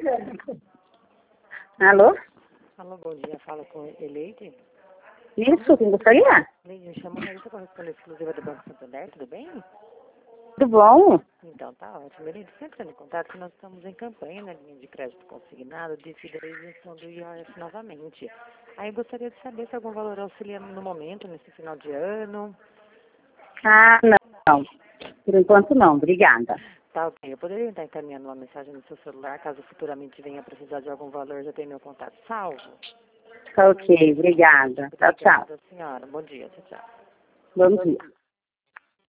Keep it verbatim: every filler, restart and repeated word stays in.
Alô? Alô, bom dia. Fala com Eleide. Isso, quem gostaria? Eleide, me chamo Larissa, correspondente exclusiva do Banco Santander, tudo bem? Tudo bom? Então, tá ótimo. Eleide, sempre tendo em contato que nós estamos em campanha na linha de crédito consignado de fidelização do I R S novamente. Aí eu gostaria de saber se algum valor auxilia no momento, nesse final de ano. Ah, não. Por enquanto não, obrigada. Tá ok. Eu poderia estar encaminhando uma mensagem no seu celular, caso futuramente venha precisar de algum valor, já tem meu contato salvo? Tá ok, obrigada. Tchau, tchau. Obrigada, senhora. Bom dia. Tchau, tchau. Bom dia.